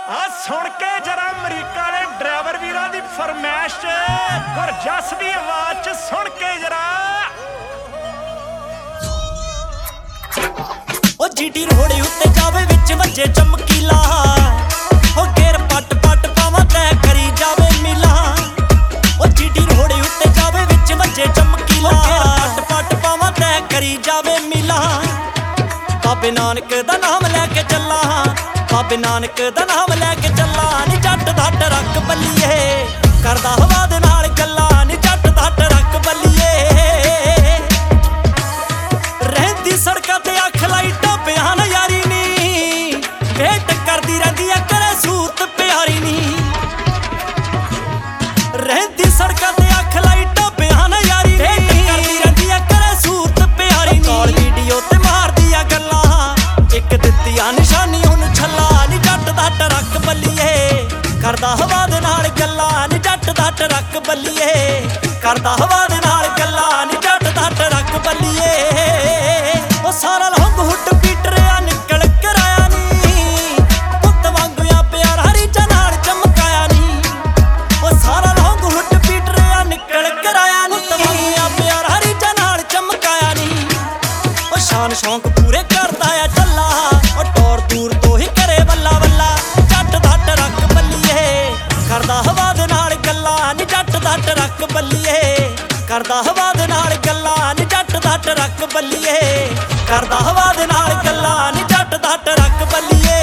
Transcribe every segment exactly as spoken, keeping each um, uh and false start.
आ सुन के जरा अमरीका दे ड्राइवर वीरां दी फरमैश गुरजस दी आवाज च सुन के जरा ओ जीटी रोड़े उत्ते जावे विच वज्जे चमकीला ओ गेर पट पट पावां तै करी जावे मिला ओ जीटी रोड़े उत्ते जावे विच वज्जे चमकीला पट पट पावां तै करी जावे मिला बाबे नानक दा नाम लैके चला बाबे नानक दा नाम लैके चला नी जट दा ट्रक बल्लीए करदा हवा दे नाल गल्लां नी जट दा ट्रक बल्लीए रहंदी सड़कां ते अख लाई ढाबियां ना यारी नी वेट करदी रहिंदी ऐ करे सूरत प्यारी नी रहंदी सड़कां ते अख लाई ढाबियां ना यारी नी वेट करदी रहिंदी ऐ करे सूरत प्यारी नी कॉल वीडियो ते मारदी आ गल्लां एक दित्ती आ निशानी ओनू छल्ला नी जट दा ट्रक बल्लीए करदा हवा दे नाल गल्लां नी जट दा ट्रक बल्लीए करदा हवा दे नाल गल्लां नी जट दा ट्रक बल्लीए ओ सारा लहंग हुट पीटरिया निकल कराया नी पुੱਤ वांगू आ प्यार हरी चा नाल चमकाया नी ओ सारा लहंग हुट पीटरिया निकल कराया नी पुੱਤ वांगू आ प्यार हरी चा नाल चमकाया नी ओ शान शौक पूरे करदा आ चला ओ टोर दूर तो ही करे वल्ला वल्ला जट दा ट्रक बल्लीए करदा हवा दे नाल गल्लां नी जट दा ट्रक बल्लीए करदा हवा दे नाल गल्लां नी जट दा ट्रक बल्लीए करदा हवा दे नाल गल्लां नी जट दा ट्रक बल्लीए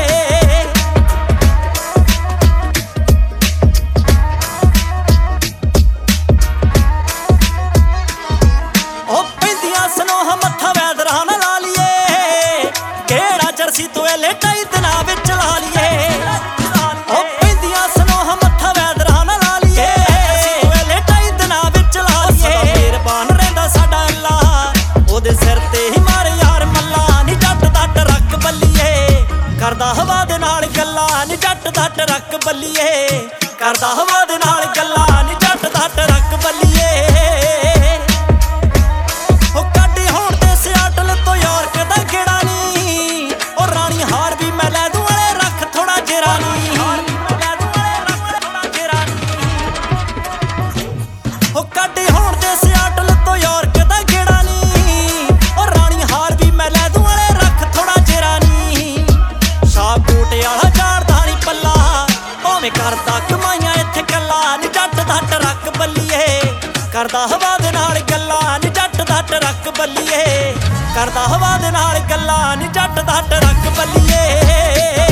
ओ पैंदियां सनोहा मत्था वैदरा ना ला लीए केड़ा जर्सी तो एले टाई दिनां विच ला लीए ओ पैंदियां सनोहा मत्था वैदरा ना ला लीए तो एले टाई दिनां विच ला लीए मेहरबान रहिंदा साडा अल्लाह ओदे सिर ते ही मारे यार मल्ला नी जट दा ट्रक बल्लीए करदा हवा दे नाल गल्लां नी जट दा ट्रक बल्लीए करदा हवा दे नाल गल्लां नी जट दा ट्रक बल्लीए ओ काडी होण ते सियाटल तो यॉर्क दा गेड़ा नी ओ रानी हार भी मैं लै दूं वाले रख थोड़ा जेरा नी ओ काडी होण ते सियाटल तो यॉर्क दा गेड़ा नी ओ रानी हार भी मैं लै दूं वाले रख थोड़ा जेरा नी शाहकोट वाला झाड़दा नी पल्ला भावें करदा कमाइयां इत्थे कल्ला नी जट दा ट्रक बल्लीए करदा हवा दे नाल गल्लां नी जट दा ट्रक बल्लीए करदा हवा दे नाल गल्लां नी जट दा ट्रक बल्लीए।